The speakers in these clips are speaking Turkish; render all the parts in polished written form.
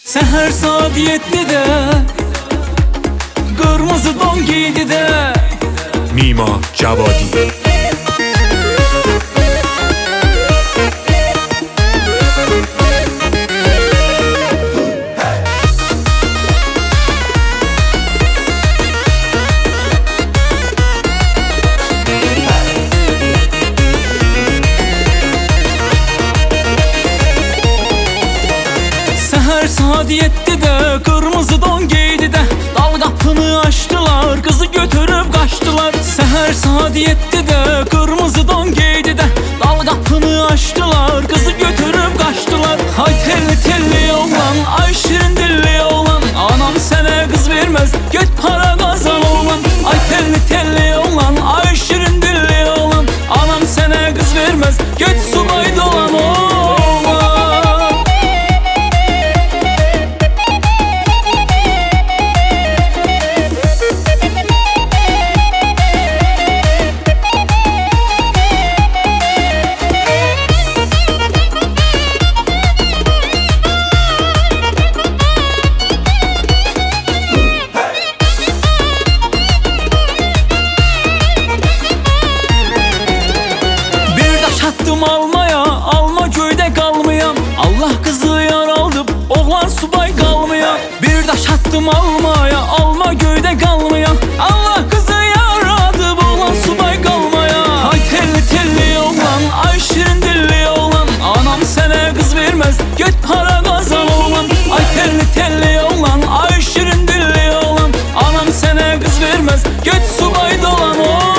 Seher saat 7'de kırmızı don giydi de Nima Javadi. Seher saat 7'de kırmızı don giydi de dal kapını açtılar, kızı götürüp kaçtılar. Seher saat 7'de kırmızı don giydi de dal kapını açtılar, kızı götürüp kaçtılar. Ay telli telli oğlan, ay şirin dilli oğlan, anam sana kız vermez, göt para kazan oğlan. Ay telli telli oğlan, ay şirin dilli oğlan, anam sana kız vermez, göt subay dolan oğlan. Almaya, alma köyde kalmayam. Allah kızı yar aldım, oğlan subay kalmayam. Bir daş attım almaya, alma köyde kalmayam. Allah kızı yar aldım, oğlan subay kalmayam. Ay telli telli oğlan, ay şirin dilli oğlan, anam sana kız vermez, göt para kazan oğlan. Ay telli telli oğlan, ay şirin dilli oğlan, anam sana kız vermez, göt subay dolan oğlan.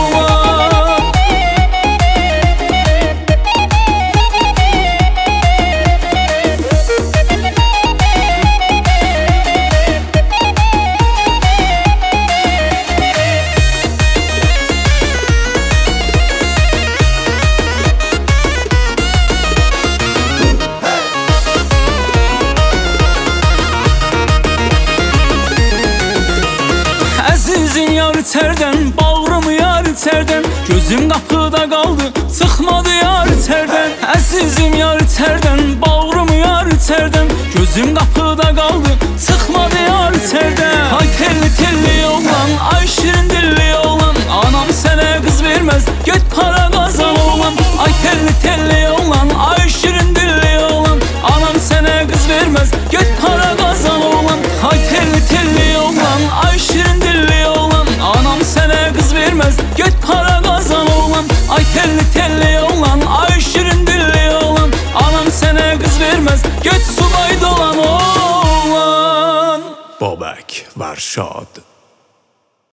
Əzizim yar içərdən, bağrım yar içərdən, gözüm qapıda qaldı, çıxmadı yar içərdən. Əzizim yar içərdən, bağrım yar içərdən, gözüm qapıda qaldı, çıxmadı yar içərdən. Ay telli telli oğlan, ay şirin dilli oğlan, anam sənə qız verməz, göt para qazan oğlan. Ay telli telli oğlan, ay şirin dilli oğlan, anam sənə qız verməz, göt para qazan oğlan. Ay telli telli oğlan, ay şirin dilli oğlan, anam sana kız vermez, göt para kazan oğlan. Ay telli telli oğlan, ay şirin dilli oğlan, anam sana kız vermez, göt subay dolan oğlan. Babak Varşad.